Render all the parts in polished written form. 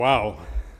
Wow.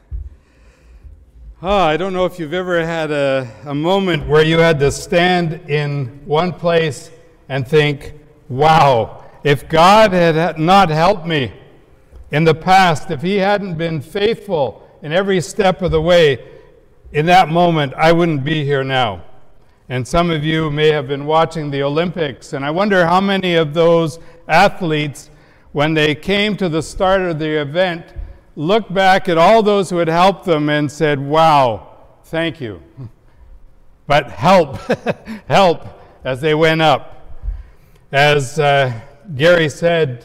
I don't know if you've ever had a moment where you had to stand in one place and think, wow, if God had not helped me in the past, if He hadn't been faithful in every step of the way, in that moment, I wouldn't be here now. And some of you may have been watching the Olympics, and I wonder how many of those athletes, when they came to the start of the event, looked back at all those who had helped them and said, wow, thank you. But help, help, as they went up. As Gary said,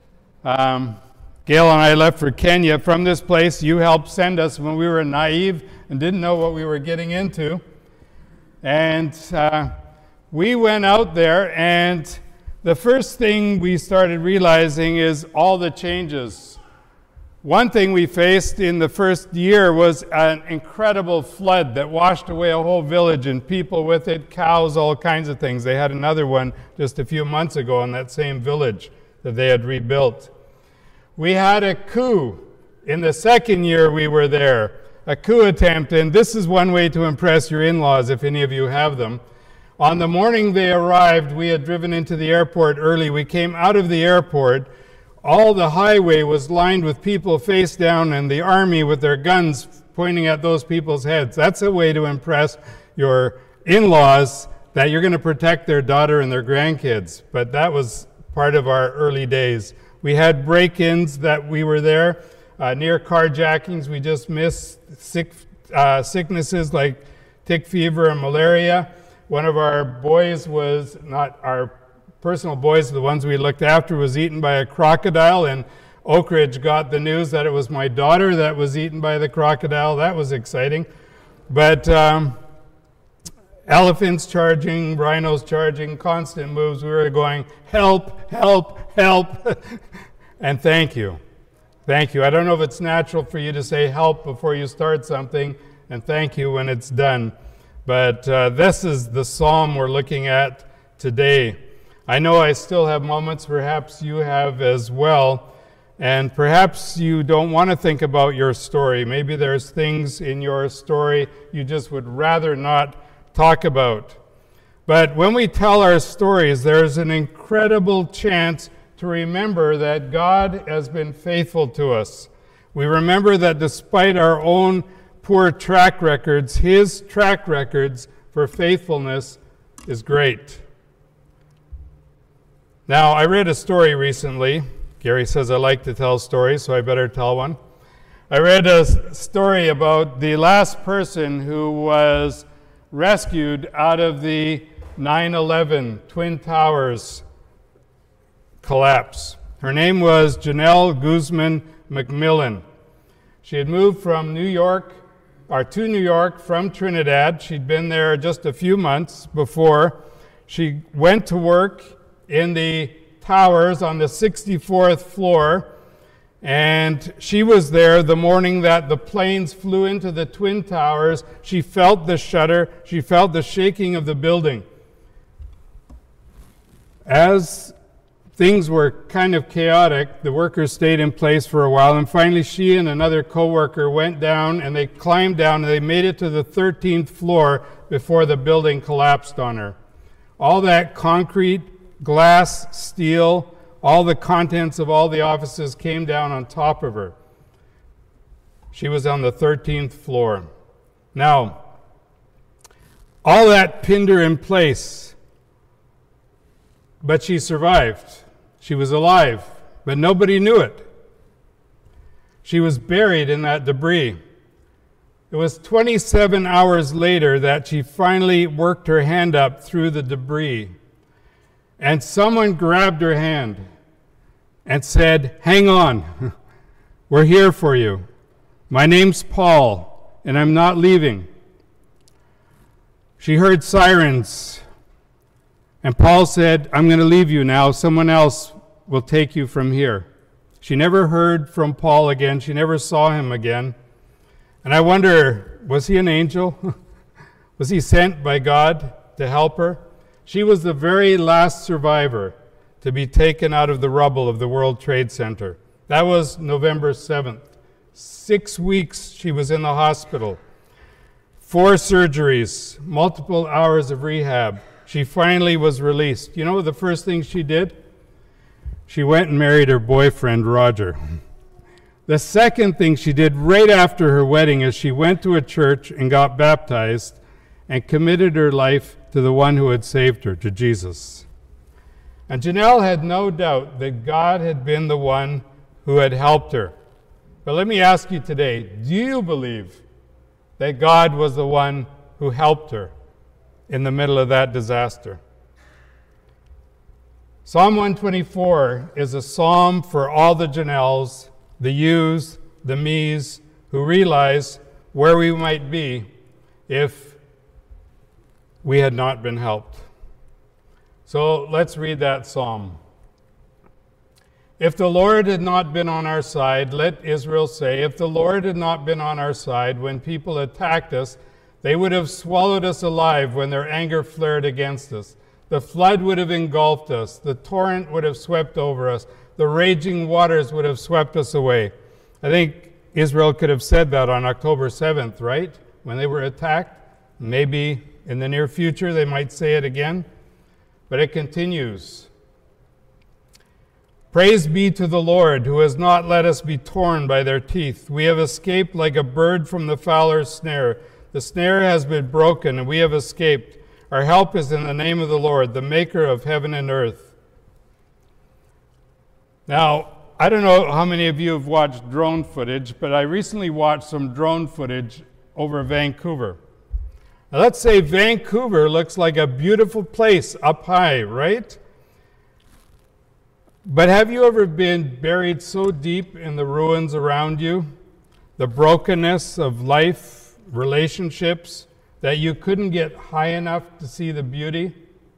Gail and I left for Kenya from this place. You helped send us when we were naive and didn't know what we were getting into. And we went out there, and the first thing we started realizing is all the changes. One thing we faced in the first year was an incredible flood that washed away a whole village and people with it, cows, all kinds of things. They had another one just a few months ago in that same village that they had rebuilt. We had a coup in the second year we were there, a coup attempt, and this is one way to impress your in-laws if any of you have them. On the morning they arrived, we had driven into the airport early. We came out of the airport. All the highway was lined with people face down and the army with their guns pointing at those people's heads. That's a way to impress your in-laws that you're going to protect their daughter and their grandkids. But that was part of our early days. We had break-ins that we were there, near carjackings. We just missed sicknesses like tick fever and malaria. One of our boys was, not our personal boys, the ones we looked after, was eaten by a crocodile, and Oak Ridge got the news that it was my daughter that was eaten by the crocodile. That was exciting. But elephants charging, rhinos charging, constant moves. We were going, help, help, help. And thank you. Thank you. I don't know if it's natural for you to say help before you start something, and thank you when it's done. But this is the psalm we're looking at today. I know I still have moments, perhaps you have as well, and perhaps you don't want to think about your story. Maybe there's things in your story you just would rather not talk about. But when we tell our stories, there's an incredible chance to remember that God has been faithful to us. We remember that despite our own poor track records, His track records for faithfulness is great. Now, I read a story recently. Gary says I like to tell stories, so I better tell one. I read a story about the last person who was rescued out of the 9/11 Twin Towers collapse. Her name was Janelle Guzman McMillan. She had moved from New York from Trinidad. She'd been there just a few months before. She went to work in the towers on the 64th floor, and she was there the morning that the planes flew into the Twin Towers. She felt the shudder. She felt the shaking of the building. As things were kind of chaotic, the workers stayed in place for a while, and finally she and another co-worker went down, and they climbed down, and they made it to the 13th floor before the building collapsed on her. All that concrete, glass, steel, all the contents of all the offices came down on top of her. She was on the 13th floor. Now, all that pinned her in place, but she survived. She was alive, but nobody knew it. She was buried in that debris. It was 27 hours later that she finally worked her hand up through the debris. And someone grabbed her hand and said, hang on, we're here for you. My name's Paul, and I'm not leaving. She heard sirens, and Paul said, I'm going to leave you now. Someone else will take you from here. She never heard from Paul again. She never saw him again. And I wonder, was he an angel? Was he sent by God to help her? She was the very last survivor to be taken out of the rubble of the World Trade Center. That was November 7th, 6 weeks she was in the hospital. 4 surgeries, multiple hours of rehab. She finally was released. You know the first thing she did? She went and married her boyfriend, Roger. The second thing she did right after her wedding is she went to a church and got baptized and committed her life to the one who had saved her, to Jesus. And Janelle had no doubt that God had been the one who had helped her. But let me ask you today, do you believe that God was the one who helped her in the middle of that disaster? Psalm 124 is a psalm for all the Janelles, the yous, the me's, who realize where we might be if we had not been helped. So let's read that psalm. If the Lord had not been on our side, let Israel say, if the Lord had not been on our side when people attacked us, they would have swallowed us alive when their anger flared against us. The flood would have engulfed us. The torrent would have swept over us. The raging waters would have swept us away. I think Israel could have said that on October 7th, right? When they were attacked. Maybe in the near future they might say it again. But it continues. Praise be to the Lord, who has not let us be torn by their teeth. We have escaped like a bird from the fowler's snare. The snare has been broken, and we have escaped. Our help is in the name of the Lord, the maker of heaven and earth. Now, I don't know how many of you have watched drone footage, but I recently watched some drone footage over Vancouver. Now, let's say Vancouver looks like a beautiful place up high, right? But have you ever been buried so deep in the ruins around you, the brokenness of life, relationships, that you couldn't get high enough to see the beauty?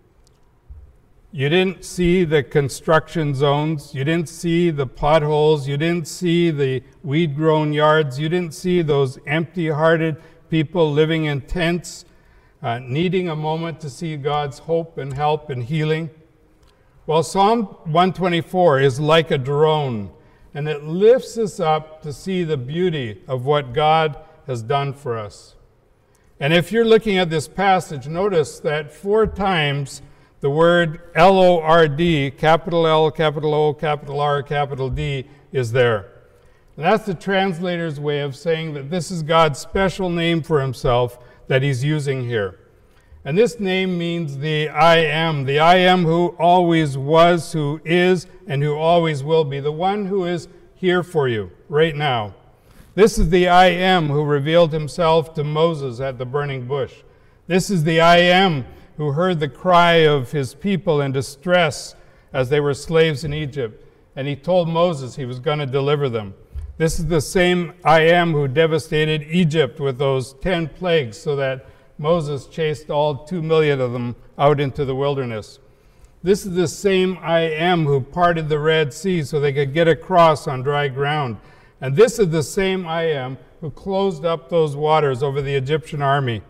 You didn't see the construction zones. You didn't see the potholes. You didn't see the weed-grown yards. You didn't see those empty-hearted people living in tents, needing a moment to see God's hope and help and healing. Well, Psalm 124 is like a drone, and it lifts us up to see the beauty of what God has done for us. And if you're looking at this passage, notice that 4 times the word L-O-R-D, capital L, capital O, capital R, capital D, is there. And that's the translator's way of saying that this is God's special name for himself that he's using here. And this name means the I am who always was, who is, and who always will be, the one who is here for you right now. This is the I am who revealed himself to Moses at the burning bush. This is the I am who heard the cry of his people in distress as they were slaves in Egypt, and he told Moses he was going to deliver them. This is the same I am who devastated Egypt with those 10 plagues so that Moses chased all 2 million of them out into the wilderness. This is the same I am who parted the Red Sea so they could get across on dry ground. And this is the same I am who closed up those waters over the Egyptian army.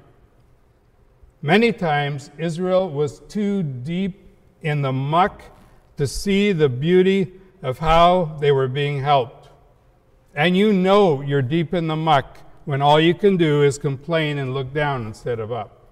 Many times, Israel was too deep in the muck to see the beauty of how they were being helped. And you know you're deep in the muck when all you can do is complain and look down instead of up.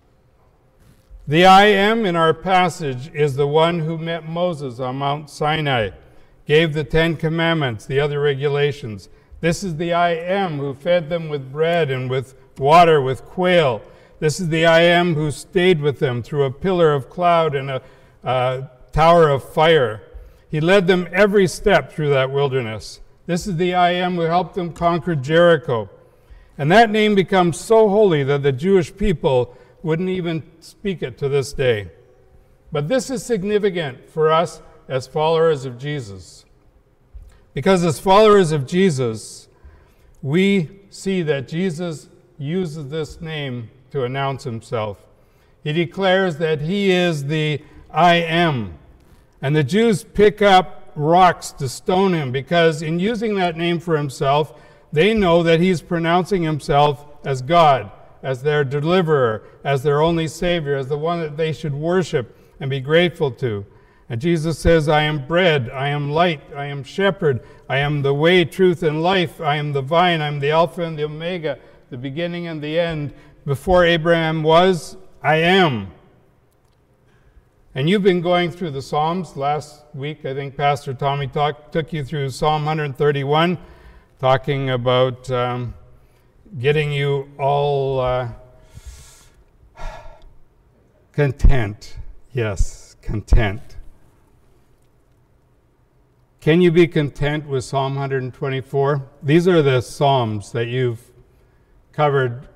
The I am in our passage is the one who met Moses on Mount Sinai, gave the 10 Commandments, the other regulations. This is the I am who fed them with bread and with water, with quail. This is the I am who stayed with them through a pillar of cloud and a tower of fire. He led them every step through that wilderness. This is the I am who helped them conquer Jericho. And that name becomes so holy that the Jewish people wouldn't even speak it to this day. But this is significant for us as followers of Jesus. Because as followers of Jesus, we see that Jesus uses this name to announce himself. He declares that he is the I am. And the Jews pick up rocks to stone him because in using that name for himself, they know that he's pronouncing himself as God, as their deliverer, as their only Savior, as the one that they should worship and be grateful to. And Jesus says, I am bread, I am light, I am shepherd, I am the way, truth, and life, I am the vine, I am the Alpha and the Omega, the beginning and the end. Before Abraham was, I am. And you've been going through the Psalms. Last week, I think Pastor Tommy took you through Psalm 131, talking about getting you all content. Yes, content. Can you be content with Psalm 124? These are the Psalms that you've covered.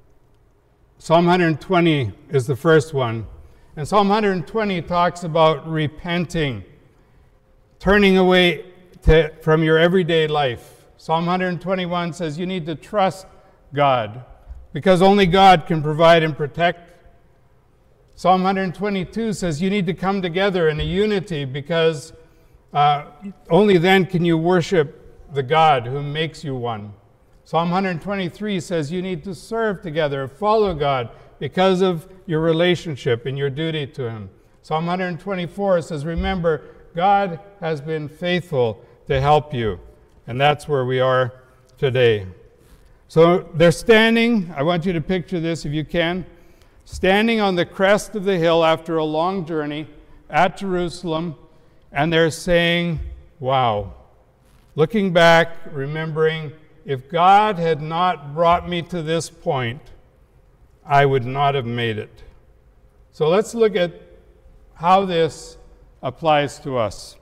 Psalm 120 is the first one. And Psalm 120 talks about repenting, turning away from your everyday life. Psalm 121 says you need to trust God because only God can provide and protect. Psalm 122 says you need to come together in a unity because only then can you worship the God who makes you one. Psalm 123 says you need to serve together, follow God because of your relationship and your duty to Him. Psalm 124 says, remember, God has been faithful to help you. And that's where we are today. So they're standing, I want you to picture this if you can, standing on the crest of the hill after a long journey at Jerusalem, and they're saying, wow. Looking back, remembering, if God had not brought me to this point, I would not have made it. So let's look at how this applies to us.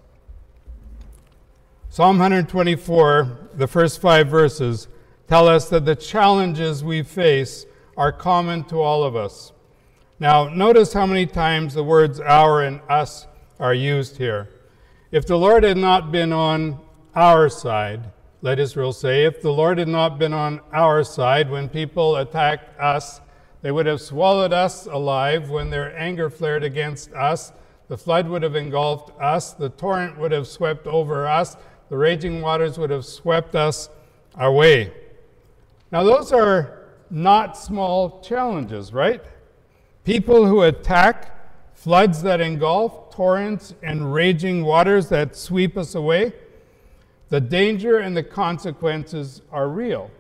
Psalm 124, the first 5 verses, tell us that the challenges we face are common to all of us. Now, notice how many times the words our and us are used here. If the Lord had not been on our side, let Israel say, if the Lord had not been on our side when people attacked us, they would have swallowed us alive when their anger flared against us. The flood would have engulfed us. The torrent would have swept over us. The raging waters would have swept us away. Now, those are not small challenges, right? People who attack, floods that engulf, torrents and raging waters that sweep us away. The danger and the consequences are real,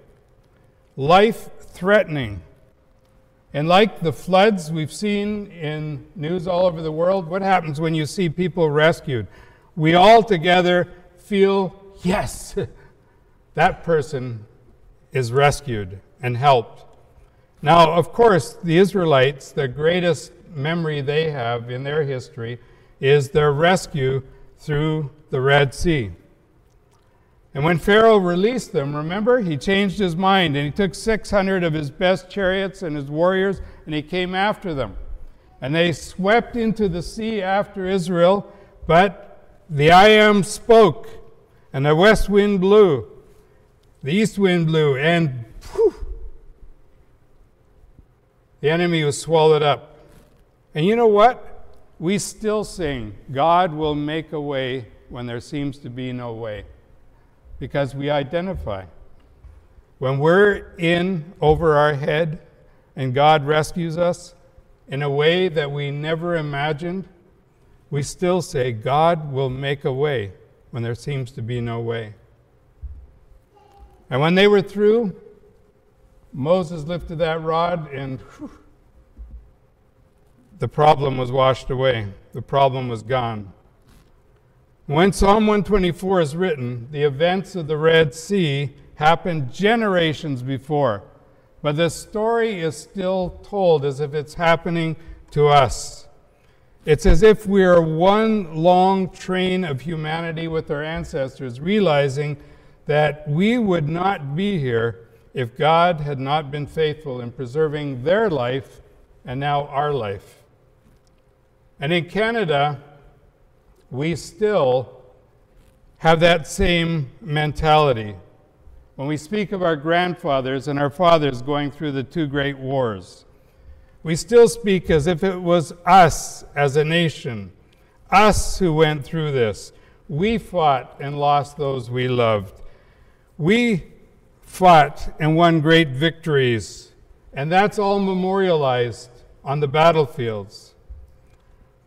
life-threatening. And like the floods we've seen in news all over the world, what happens when you see people rescued? We all together feel, yes, that person is rescued and helped. Now, of course, the Israelites, the greatest memory they have in their history is their rescue through the Red Sea. And when Pharaoh released them, remember, he changed his mind and he took 600 of his best chariots and his warriors and he came after them. And they swept into the sea after Israel, but the I Am spoke and the west wind blew, the east wind blew, and the enemy was swallowed up. And you know what? We still sing, God will make a way when there seems to be no way. Because we identify. When we're in over our head and God rescues us in a way that we never imagined, we still say, God will make a way when there seems to be no way. And when they were through, Moses lifted that rod and the problem was washed away. The problem was gone. When Psalm 124 is written, the events of the Red Sea happened generations before, but the story is still told as if it's happening to us. It's as if we are one long train of humanity with our ancestors, realizing that we would not be here if God had not been faithful in preserving their life and now our life. And in Canada, we still have that same mentality. When we speak of our grandfathers and our fathers going through the 2 great wars, we still speak as if it was us as a nation, us who went through this. We fought and lost those we loved. We fought and won great victories, and that's all memorialized on the battlefields.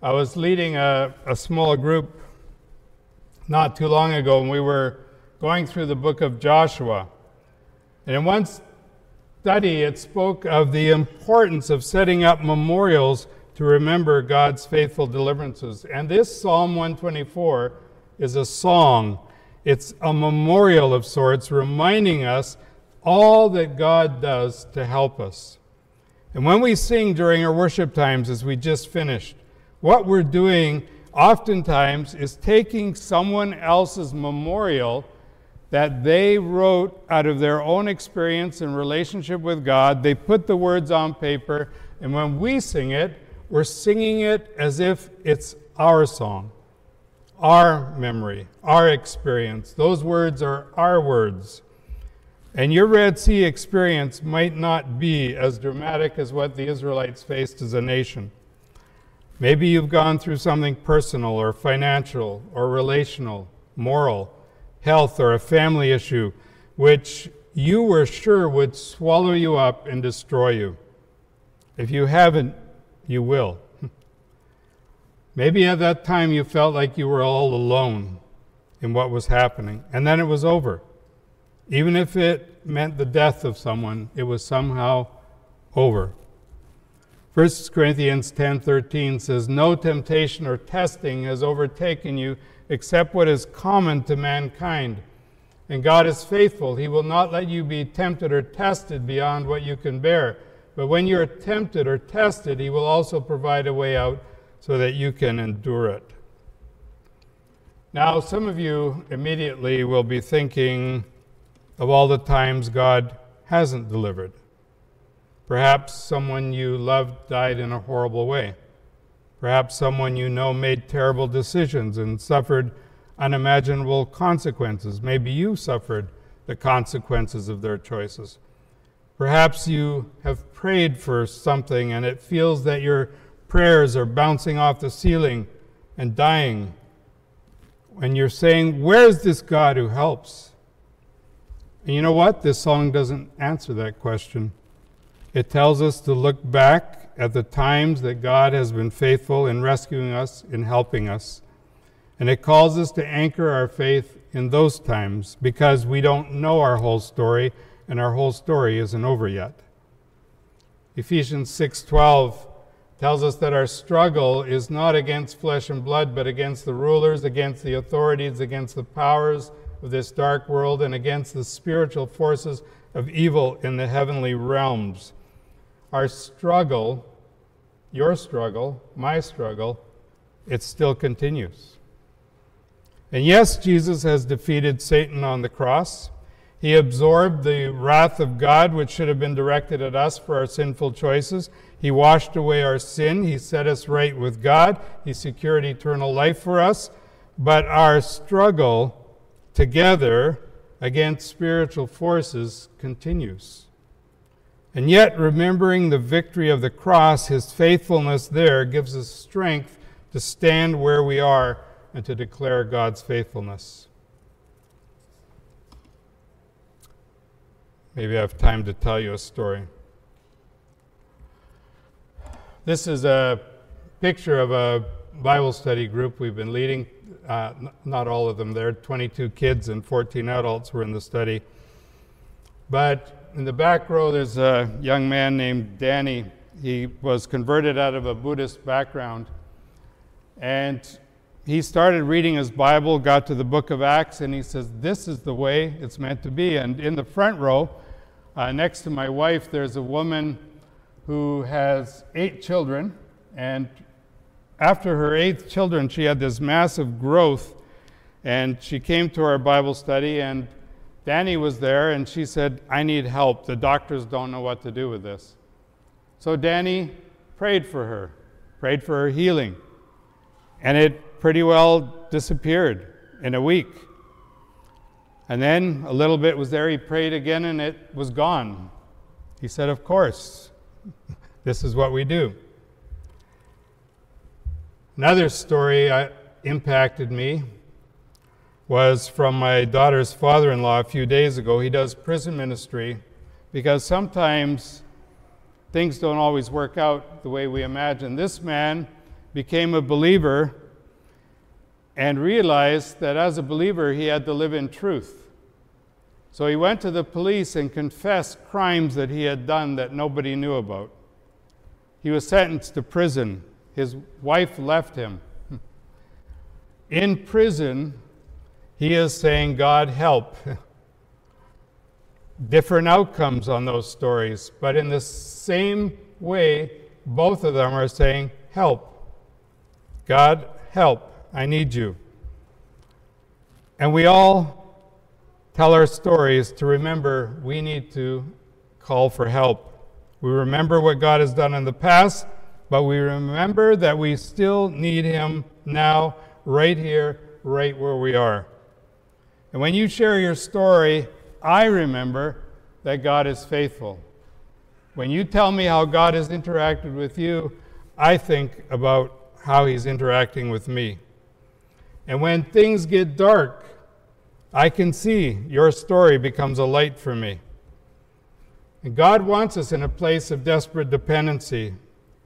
I was leading a small group not too long ago, and we were going through the book of Joshua. And in one study, it spoke of the importance of setting up memorials to remember God's faithful deliverances. And this Psalm 124 is a song. It's a memorial of sorts, reminding us all that God does to help us. And when we sing during our worship times, as we just finished, what we're doing oftentimes is taking someone else's memorial that they wrote out of their own experience and relationship with God. They put the words on paper, and when we sing it, we're singing it as if it's our song, our memory, our experience. Those words are our words. And your Red Sea experience might not be as dramatic as what the Israelites faced as a nation. Maybe you've gone through something personal or financial or relational, moral, health, or a family issue, which you were sure would swallow you up and destroy you. If you haven't, you will. Maybe at that time you felt like you were all alone in what was happening, and then it was over. Even if it meant the death of someone, it was somehow over. 1 Corinthians 10:13 says, "No temptation or testing has overtaken you except what is common to mankind. And God is faithful. He will not let you be tempted or tested beyond what you can bear. But when you are tempted or tested, He will also provide a way out so that you can endure it." Now, some of you immediately will be thinking of all the times God hasn't delivered. Perhaps someone you loved died in a horrible way. Perhaps someone you know made terrible decisions and suffered unimaginable consequences. Maybe you suffered the consequences of their choices. Perhaps you have prayed for something and it feels that your prayers are bouncing off the ceiling and dying. And you're saying, "Where is this God who helps?" And you know what? This song doesn't answer that question. It tells us to look back at the times that God has been faithful in rescuing us, in helping us. And it calls us to anchor our faith in those times because we don't know our whole story, and our whole story isn't over yet. Ephesians 6:12 tells us that our struggle is not against flesh and blood, but against the rulers, against the authorities, against the powers of this dark world, and against the spiritual forces of evil in the heavenly realms. Our struggle, your struggle, my struggle, it still continues. And yes, Jesus has defeated Satan on the cross. He absorbed the wrath of God, which should have been directed at us for our sinful choices. He washed away our sin. He set us right with God. He secured eternal life for us. But our struggle together against spiritual forces continues. And yet, remembering the victory of the cross, His faithfulness there gives us strength to stand where we are and to declare God's faithfulness. Maybe I have time to tell you a story. This is a picture of a Bible study group we've been leading. Not all of them there. 22 kids and 14 adults were in the study. But in the back row, there's a young man named Danny. He was converted out of a Buddhist background. And he started reading his Bible, got to the book of Acts, and he says, "This is the way it's meant to be." And in the front row, next to my wife, there's a woman who has 8 children. And after her 8th children, she had this massive growth. And she came to our Bible study, and Danny was there, and she said, "I need help. The doctors don't know what to do with this." So Danny prayed for her healing. And it pretty well disappeared in a week. And then a little bit was there. He prayed again, and it was gone. He said, "Of course, this is what we do." Another story impacted me was from my daughter's father-in-law a few days ago. He does prison ministry because sometimes things don't always work out the way we imagine. This man became a believer and realized that as a believer he had to live in truth. So he went to the police and confessed crimes that he had done that nobody knew about. He was sentenced to prison. His wife left him. In prison, he is saying, God, help. Different outcomes on those stories, but in the same way, both of them are saying, help. God, help. I need you. And we all tell our stories to remember we need to call for help. We remember what God has done in the past, but we remember that we still need Him now, right here, right where we are. And when you share your story, I remember that God is faithful. When you tell me how God has interacted with you, I think about how He's interacting with me. And when things get dark, I can see your story becomes a light for me. And God wants us in a place of desperate dependency.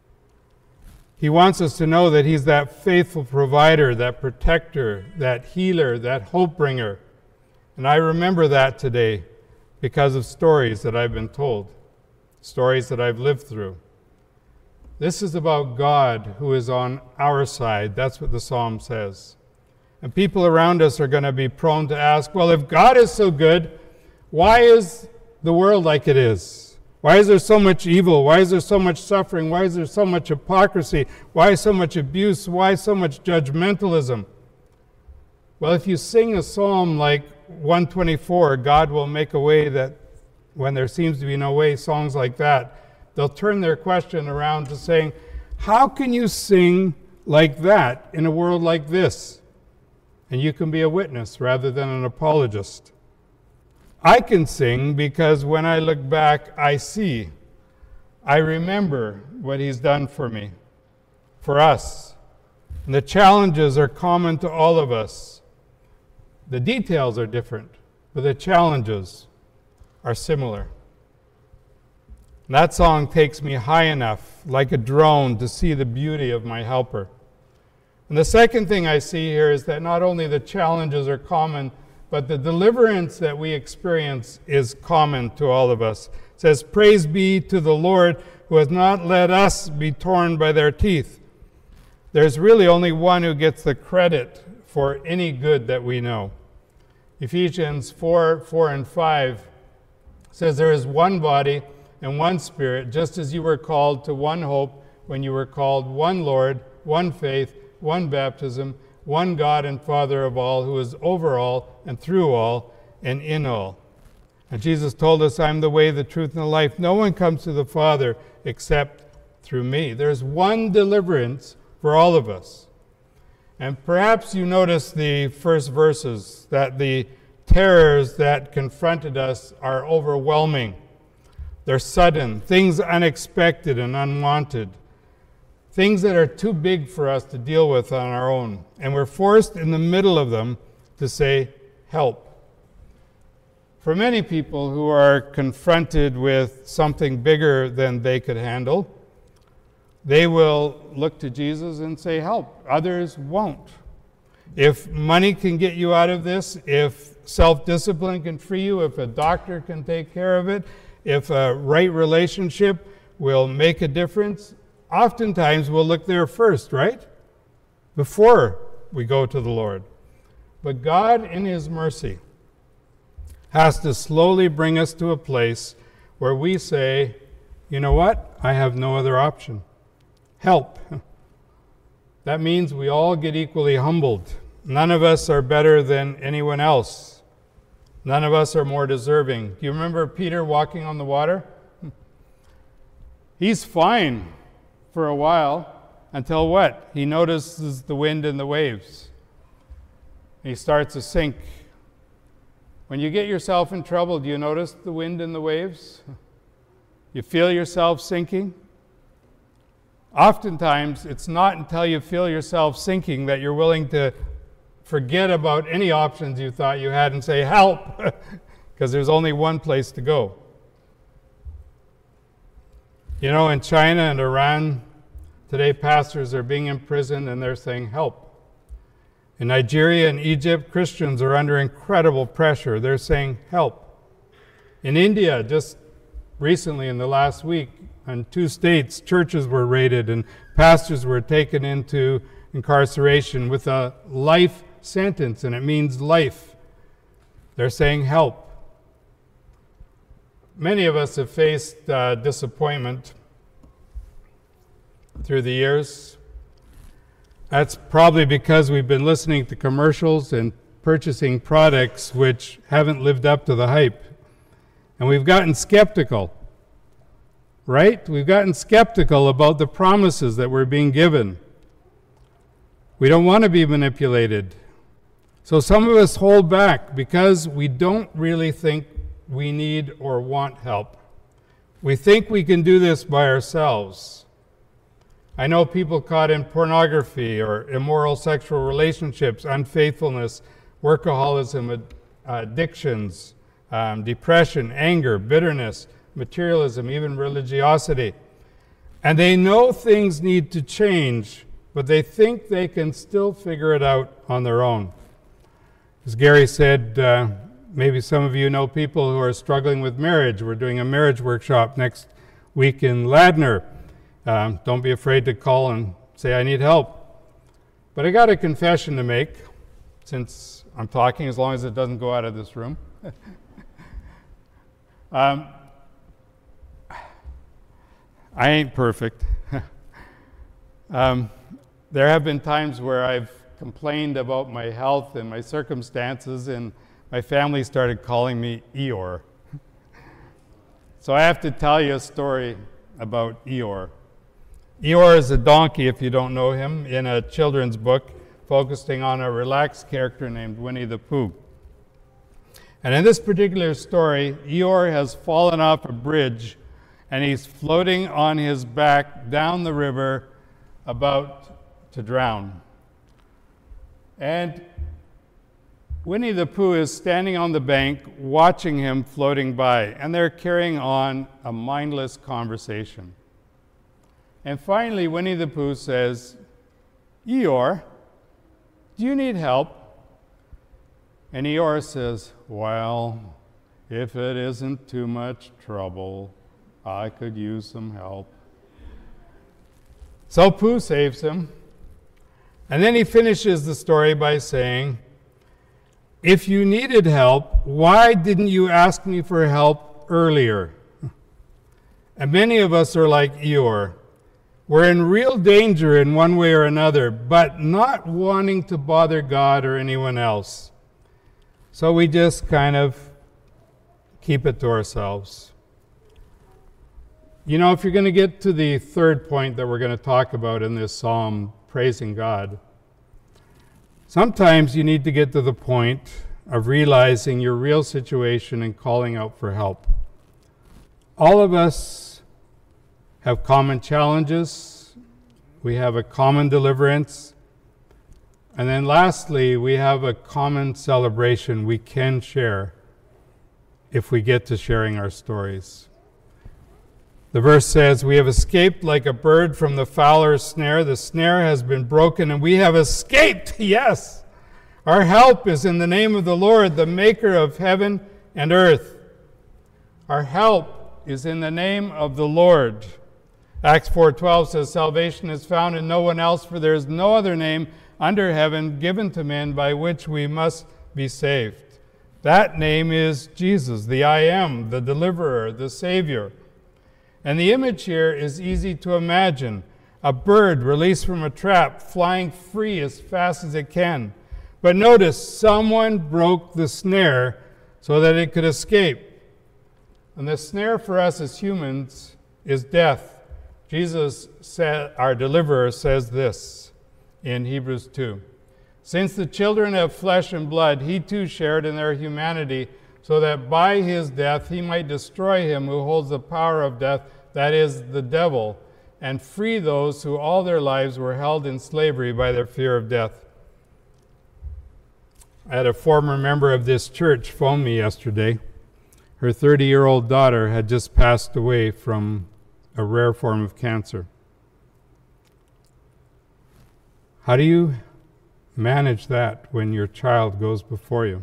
He wants us to know that He's that faithful provider, that protector, that healer, that hope bringer. And I remember that today because of stories that I've been told, stories that I've lived through. This is about God who is on our side. That's what the psalm says. And people around us are going to be prone to ask, well, if God is so good, why is the world like it is? Why is there so much evil? Why is there so much suffering? Why is there so much hypocrisy? Why so much abuse? Why so much judgmentalism? Well, if you sing a psalm like 124, God will make a way that when there seems to be no way, songs like that, they'll turn their question around to saying, how can you sing like that in a world like this? And you can be a witness rather than an apologist. I can sing because when I look back, I see. I remember what He's done for me, for us. And the challenges are common to all of us. The details are different, but the challenges are similar. And that song takes me high enough, like a drone, to see the beauty of my helper. And the second thing I see here is that not only the challenges are common, but the deliverance that we experience is common to all of us. It says, praise be to the Lord who has not let us be torn by their teeth. There's really only one who gets the credit for any good that we know. Ephesians 4 and 5 says, there is one body and one Spirit, just as you were called to one hope when you were called, one Lord, one faith, one baptism, one God and Father of all, who is over all and through all and in all. And Jesus told us, I'm the way, the truth, and the life. No one comes to the Father except through me. There's one deliverance for all of us. And perhaps you notice the first verses, that the terrors that confronted us are overwhelming. They're sudden, things unexpected and unwanted. Things that are too big for us to deal with on our own. And we're forced in the middle of them to say, help. For many people who are confronted with something bigger than they could handle, they will look to Jesus and say, help. Others won't. If money can get you out of this, if self-discipline can free you, if a doctor can take care of it, if a right relationship will make a difference, oftentimes we'll look there first, right? Before we go to the Lord. But God, in His mercy, has to slowly bring us to a place where we say, you know what? I have no other option. Help. That means we all get equally humbled. None of us are better than anyone else. None of us are more deserving. Do you remember Peter walking on the water? He's fine for a while until what? He notices the wind and the waves. He starts to sink. When you get yourself in trouble, do you notice the wind and the waves? You feel yourself sinking? Oftentimes, it's not until you feel yourself sinking that you're willing to forget about any options you thought you had and say, help, because there's only one place to go. You know, in China and Iran, Today, pastors are being imprisoned and they're saying, help. In Nigeria and Egypt, Christians are under incredible pressure. They're saying, help. In India, just recently in the last week, in 2 states, churches were raided and pastors were taken into incarceration with a life sentence, and it means life. They're saying, help. Many of us have faced disappointment through the years. That's probably because we've been listening to commercials and purchasing products which haven't lived up to the hype. And we've gotten skeptical, right? We've gotten skeptical about the promises that we're being given. We don't want to be manipulated. So some of us hold back because we don't really think we need or want help. We think we can do this by ourselves. I know people caught in pornography or immoral sexual relationships, unfaithfulness, workaholism, addictions, depression, anger, bitterness, materialism, even religiosity. And they know things need to change, but they think they can still figure it out on their own. As Gary said, maybe some of you know people who are struggling with marriage. We're doing a marriage workshop next week in Ladner. Don't be afraid to call and say, I need help. But I got a confession to make, since I'm talking, as long as it doesn't go out of this room. I ain't perfect. There have been times where I've complained about my health and my circumstances, and my family started calling me Eeyore. So I have to tell you a story about Eeyore. Eeyore is a donkey, if you don't know him, in a children's book focusing on a relaxed character named Winnie the Pooh. And in this particular story, Eeyore has fallen off a bridge and he's floating on his back down the river about to drown. And Winnie the Pooh is standing on the bank watching him floating by, and they're carrying on a mindless conversation. And finally, Winnie the Pooh says, Eeyore, do you need help? And Eeyore says, well, if it isn't too much trouble, I could use some help. So Pooh saves him. And then he finishes the story by saying, if you needed help, why didn't you ask me for help earlier? And many of us are like Eeyore. We're in real danger in one way or another, but not wanting to bother God or anyone else. So we just kind of keep it to ourselves. You know, if you're going to get to the third point that we're going to talk about in this psalm, praising God, sometimes you need to get to the point of realizing your real situation and calling out for help. All of us have common challenges. We have a common deliverance. And then lastly, we have a common celebration we can share if we get to sharing our stories. The verse says, we have escaped like a bird from the fowler's snare. The snare has been broken and we have escaped. Yes! Our help is in the name of the Lord, the maker of heaven and earth. Our help is in the name of the Lord. Acts 4:12 says, salvation is found in no one else, for there is no other name under heaven given to men by which we must be saved. That name is Jesus, the I Am, the deliverer, the Savior. And the image here is easy to imagine. A bird released from a trap, flying free as fast as it can. But notice, someone broke the snare so that it could escape. And the snare for us as humans is death. Jesus said, our deliverer says this in Hebrews 2. Since the children have flesh and blood, he too shared in their humanity, so that by his death he might destroy him who holds the power of death, that is, the devil, and free those who all their lives were held in slavery by their fear of death. I had a former member of this church phone me yesterday. Her 30-year-old daughter had just passed away from a rare form of cancer. How do you manage that when your child goes before you?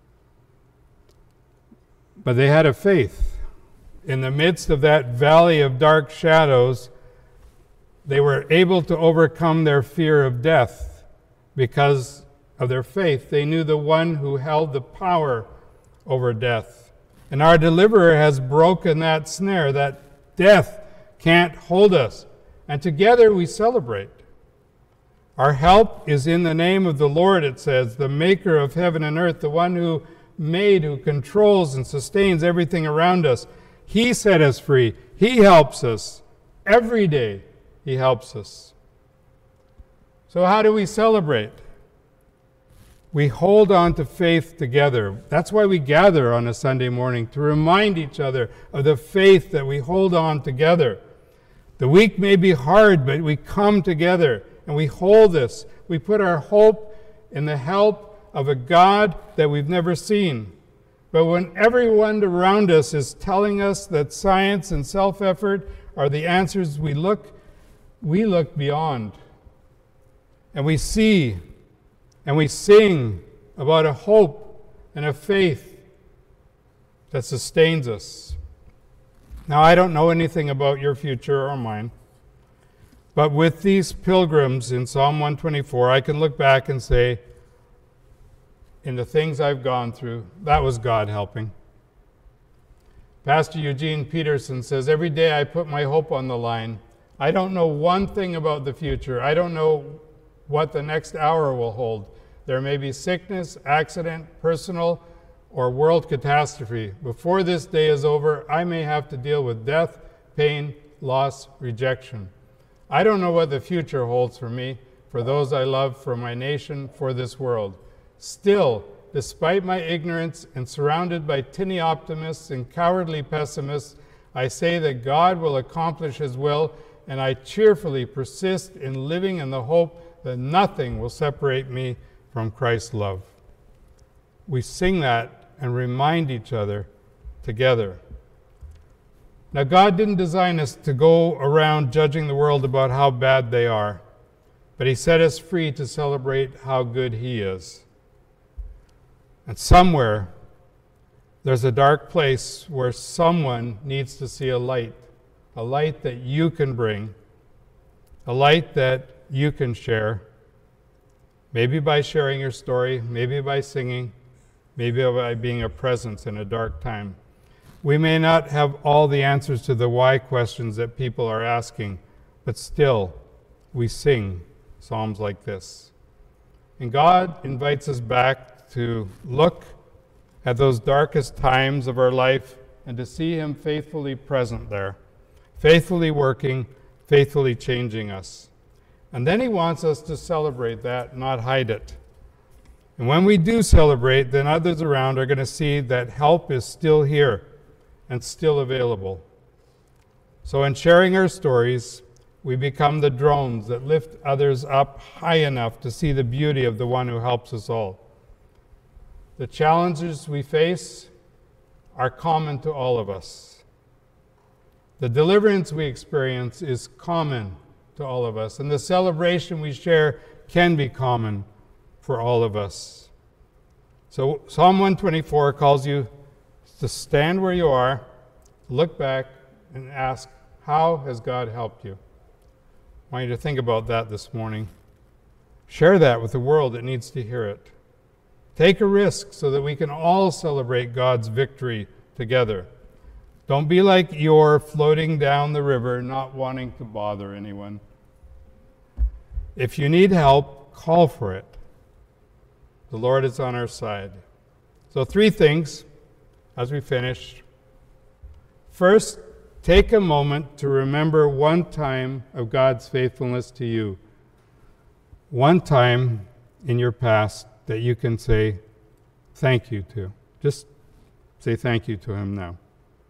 But they had a faith. In the midst of that valley of dark shadows, they were able to overcome their fear of death because of their faith. They knew the one who held the power over death. And our deliverer has broken that snare, that death can't hold us. And together we celebrate. Our help is in the name of the Lord, it says, the maker of heaven and earth, the one who made, who controls and sustains everything around us. He set us free. He helps us. Every day He helps us. So how do we celebrate? We hold on to faith together. That's why we gather on a Sunday morning, to remind each other of the faith that we hold on together. The week may be hard, but we come together and we hold this. We put our hope in the help of a God that we've never seen. But when everyone around us is telling us that science and self-effort are the answers, we look beyond. And we see and we sing about a hope and a faith that sustains us. Now, I don't know anything about your future or mine, but with these pilgrims in Psalm 124, I can look back and say, in the things I've gone through, that was God helping. Pastor Eugene Peterson says, every day I put my hope on the line. I don't know one thing about the future. I don't know what the next hour will hold. There may be sickness, accident, personal, or world catastrophe. Before this day is over, I may have to deal with death, pain, loss, rejection. I don't know what the future holds for me, for those I love, for my nation, for this world. Still, despite my ignorance and surrounded by tinny optimists and cowardly pessimists, I say that God will accomplish His will, and I cheerfully persist in living in the hope that nothing will separate me from Christ's love. We sing that and remind each other together. Now, God didn't design us to go around judging the world about how bad they are, but He set us free to celebrate how good He is. And somewhere, there's a dark place where someone needs to see a light that you can bring, a light that you can share, maybe by sharing your story, maybe by singing, maybe by being a presence in a dark time. We may not have all the answers to the why questions that people are asking, but still, we sing psalms like this. And God invites us back to look at those darkest times of our life and to see Him faithfully present there, faithfully working, faithfully changing us. And then He wants us to celebrate that, not hide it. And when we do celebrate, then others around are going to see that help is still here and still available. So in sharing our stories, we become the drones that lift others up high enough to see the beauty of the one who helps us all. The challenges we face are common to all of us. The deliverance we experience is common to all of us, and the celebration we share can be common for all of us. So Psalm 124 calls you to stand where you are, look back, and ask, how has God helped you? I want you to think about that this morning. Share that with the world that needs to hear it. Take a risk so that we can all celebrate God's victory together. Don't be like Eeyore floating down the river, not wanting to bother anyone. If you need help, call for it. The Lord is on our side. So 3 things as we finish. First, take a moment to remember one time of God's faithfulness to you. One time in your past that you can say thank you to. Just say thank you to Him now.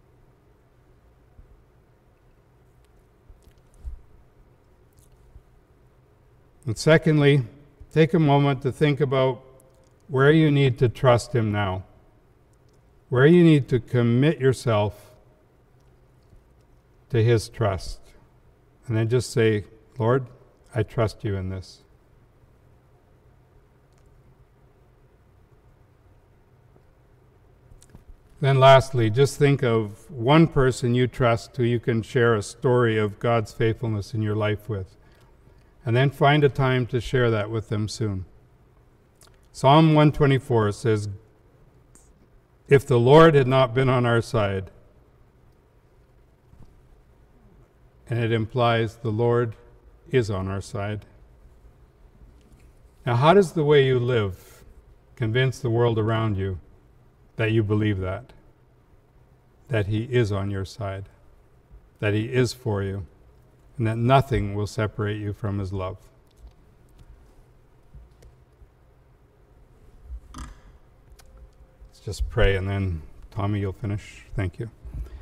And secondly, take a moment to think about where you need to trust Him now, where you need to commit yourself to His trust. And then just say, Lord, I trust you in this. Then lastly, just think of one person you trust who you can share a story of God's faithfulness in your life with. And then find a time to share that with them soon. Psalm 124 says, if the Lord had not been on our side, and it implies the Lord is on our side. Now, how does the way you live convince the world around you that you believe that He is on your side, that He is for you, and that nothing will separate you from His love? Let's just pray, and then Tommy, you'll finish. Thank you.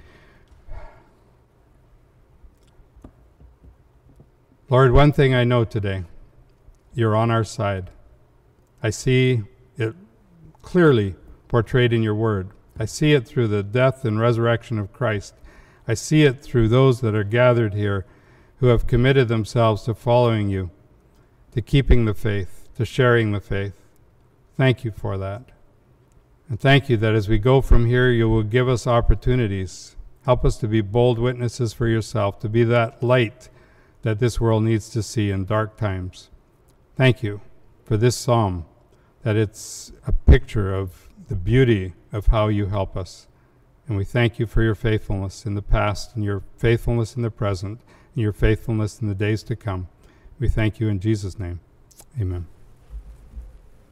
Lord, one thing I know today, you're on our side. I see it clearly portrayed in your word. I see it through the death and resurrection of Christ. I see it through those that are gathered here who have committed themselves to following you, to keeping the faith, to sharing the faith. Thank you for that. And thank you that as we go from here, you will give us opportunities. Help us to be bold witnesses for yourself, to be that light that this world needs to see in dark times. Thank you for this psalm, that it's a picture of the beauty of how you help us. And we thank you for your faithfulness in the past, and your faithfulness in the present, and your faithfulness in the days to come. We thank you in Jesus' name. Amen.